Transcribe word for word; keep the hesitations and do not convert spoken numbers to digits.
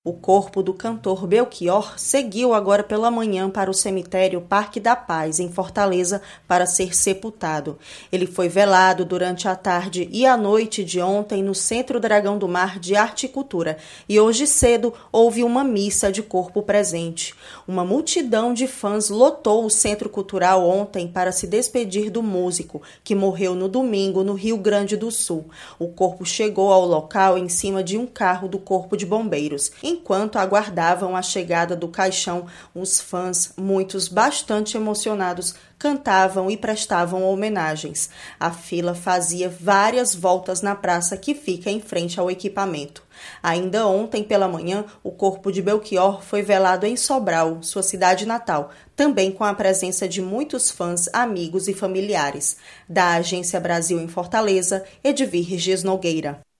O corpo do cantor Belchior seguiu agora pela manhã para o cemitério Parque da Paz, em Fortaleza, para ser sepultado. Ele foi velado durante a tarde e a noite de ontem no Centro Dragão do Mar de Arte e Cultura, e hoje cedo houve uma missa de corpo presente. Uma multidão de fãs lotou o Centro Cultural ontem para se despedir do músico, que morreu no domingo no Rio Grande do Sul. O corpo chegou ao local em cima de um carro do Corpo de Bombeiros. Enquanto aguardavam a chegada do caixão, os fãs, muitos bastante emocionados, cantavam e prestavam homenagens. A fila fazia várias voltas na praça que fica em frente ao equipamento. Ainda ontem pela manhã, o corpo de Belchior foi velado em Sobral, sua cidade natal, também com a presença de muitos fãs, amigos e familiares. Da Agência Brasil em Fortaleza, Edvir Gies Nogueira.